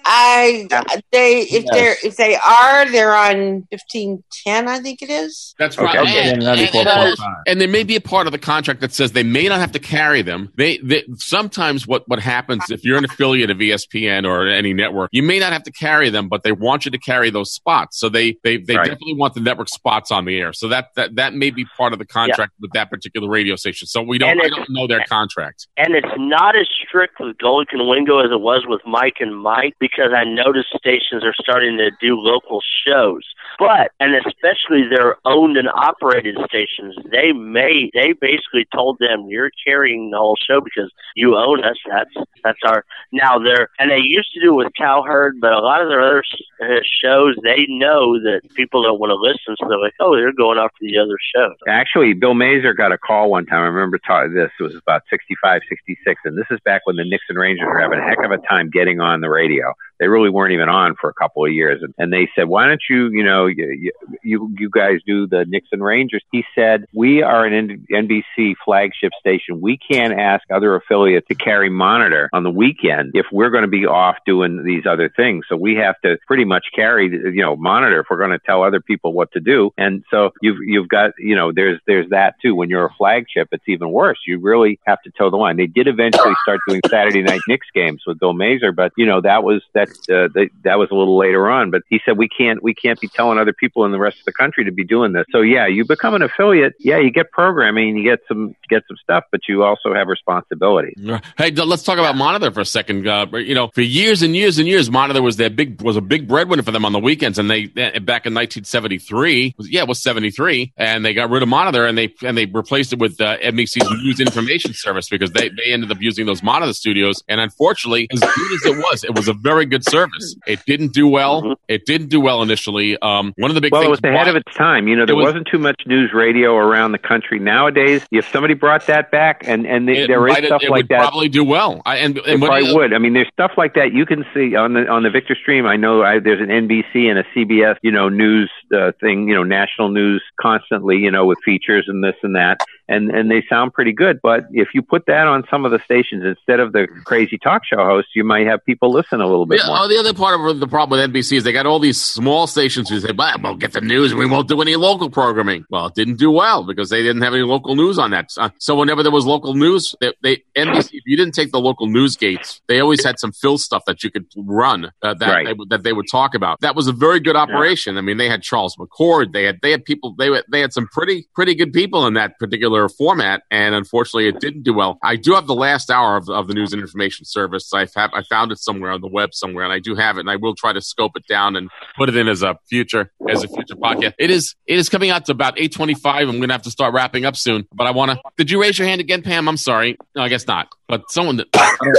If they are, they're on 1510, I think it is. That's right. Okay. And there may be a part of the contract that says they may not have to carry them. They sometimes what happens if you're an affiliate of ESPN or any network, you may not have to carry them, but they want you to carry those spots. So they definitely want the network spots on the air. So that may be part of the contract with that particular radio station. So I don't know their contract. And it's not as strict with Golic and Wingo as it was with Mike and Mike, because I noticed stations are starting to do local shows. But, and especially their owned and operated stations, they basically told them, you're carrying the whole show because you own us. That's our, now and they used to do it with Cowherd, but a lot of their other shows, they know that people don't want to listen, so they're like, oh, they're going off to the other shows. Actually, Bill Mazer got a call one time. I remember this. It was about 65, 66, and this is back when the Knicks and Rangers were having a heck of a time getting on the radio. They really weren't even on for a couple of years. And they said, why don't you guys do the Knicks and Rangers? He said, we are an NBC flagship station. We can't ask other affiliates to carry monitor on the weekend if we're going to be off doing these other things. So we have to pretty much carry, monitor if we're going to tell other people what to do. And so you've got, there's that too. When you're a flagship, it's even worse. You really have to toe the line. They did eventually start doing Saturday night Knicks games with Bill Mazer, but that's that was a little later on. But he said we can't be telling other people in the rest of the country to be doing this. So yeah, you become an affiliate. Yeah, you get programming, you get some stuff, but you also have responsibilities. Hey, let's talk about Monitor for a second. For years and years and years, Monitor was a big breadwinner for them on the weekends, and they back in 1973, it was 73, and they got rid of Monitor and they replaced it with NBC's News Information Service because they ended up using those Monitor studios, and unfortunately, as good as it was a very good service. It didn't do well. Mm-hmm. It didn't do well initially. One of the big things it was ahead of its time. There wasn't too much news radio around the country. Nowadays, if somebody brought that back and there is stuff like that, it would probably do well. It probably would. I mean, there's stuff like that you can see on the Victor stream. I know there's an NBC and a CBS, news thing, national news constantly, with features and this and that. And they sound pretty good. But if you put that on some of the stations instead of the crazy talk show hosts, you might have people listen a little bit more. The other part of the problem with NBC is they got all these small stations who say, we'll get the news and we won't do any local programming. Well, it didn't do well because they didn't have any local news on that. So whenever there was local news, NBC, if you didn't take the local news gates, they always had some fill stuff that you could run that they would talk about. That was a very good operation. Yeah. I mean, they had Charles McCord. They had people. They had some pretty good people in that particular format, and unfortunately, it didn't do well. I do have the last hour of the News and Information Service. I found it somewhere on the web somewhere, and I do have it, and I will try to scope it down and put it in as a future podcast. It is coming out to about 8:25. I'm going to have to start wrapping up soon, but I want to. Did you raise your hand again, Pam? I'm sorry. No, I guess not. But someone did.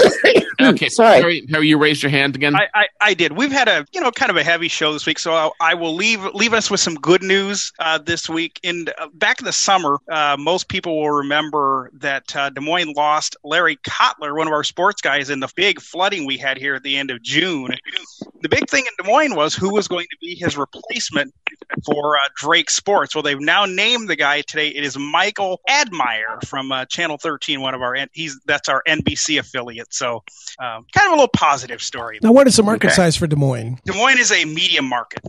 Okay, sorry. Harry, you raised your hand again? I did. We've had a kind of a heavy show this week, so I will leave us with some good news this week. Back in the summer, most people will remember that Des Moines lost Larry Kotler, one of our sports guys, in the big flooding we had here at the end of June. The big thing in Des Moines was who was going to be his replacement for Drake Sports. Well, they've now named the guy today. It is Michael Admire from Channel 13, that's our NBC affiliate. So kind of a little positive story. Now, what is the market size for Des Moines? Des Moines is a medium market.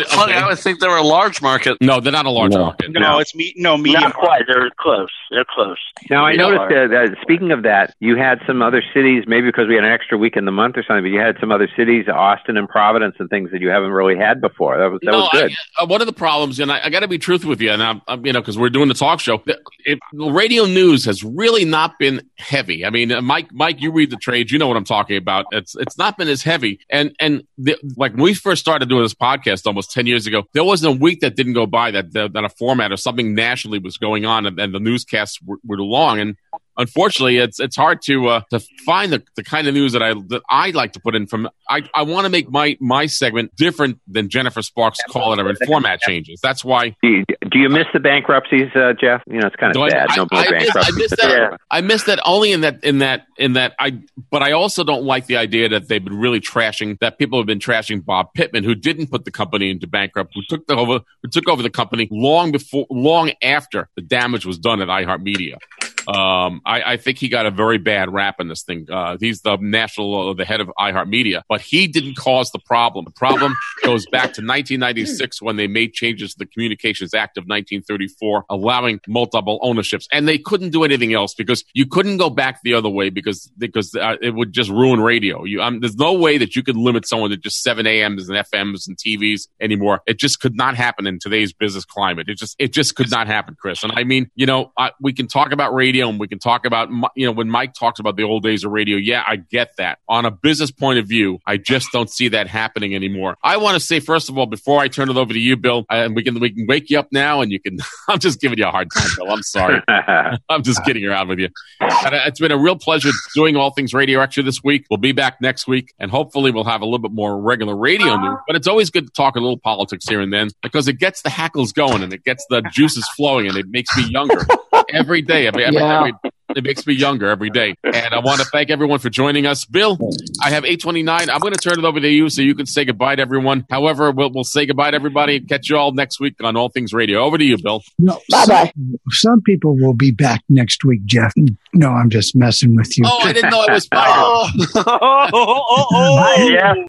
I would think they were a large market. No, they're not a large market. No, it's medium. Not quite. They're close. Now, I noticed that speaking of that, you had some other cities, maybe because we had an extra week in the month or something, but you had some other cities, Austin and Providence and things that you haven't really had before. That was good. One of the problems, and I got to be truthful with you, and because we're doing the talk show, the radio news has really not been heavy. I mean, Mike, you read the trades, you know what I'm talking about. It's not been as heavy. And like when we first started doing this podcast almost 10 years ago, there wasn't a week that didn't go by that a format or something nationally was going on, and the newscasts were long. And unfortunately, it's hard to find the kind of news that I like to put in. I want to make my segment different than Jennifer Sparks' call it or in format changes. That's why. Do you miss the bankruptcies, Jeff? It's kind of sad. No more bankruptcies. I miss that only in that. But I also don't like the idea that they've been really trashing. That people have been trashing Bob Pittman, who didn't put the company into bankrupt, who took over the company long after the damage was done at iHeartMedia. I think he got a very bad rap in this thing. He's the head of iHeartMedia, but he didn't cause the problem. The problem goes back to 1996 when they made changes to the Communications Act of 1934, allowing multiple ownerships. And they couldn't do anything else because you couldn't go back the other way because it would just ruin radio. There's no way that you could limit someone to just 7 AMs and FMs and TVs anymore. It just could not happen in today's business climate. It just could not happen, Chris. And I mean, we can talk about radio and we can talk about, when Mike talks about the old days of radio. Yeah, I get that. On a business point of view, I just don't see that happening anymore. I want to say, first of all, before I turn it over to you, Bill, and we can wake you up now and you can, I'm just giving you a hard time, Bill. I'm sorry. I'm just kidding around with you. And it's been a real pleasure doing All Things Radio Extra this week. We'll be back next week and hopefully we'll have a little bit more regular radio news, but it's always good to talk a little politics here and then because it gets the hackles going and it gets the juices flowing and it makes me younger every day. It makes me younger every day. And I want to thank everyone for joining us. Bill, I have 8:29. I'm going to turn it over to you so you can say goodbye to everyone. However, we'll say goodbye to everybody. Catch you all next week on All Things Radio. Over to you, Bill. No, bye-bye. Some people will be back next week, Jeff. No, I'm just messing with you. Oh, I didn't know I was fired. Yeah.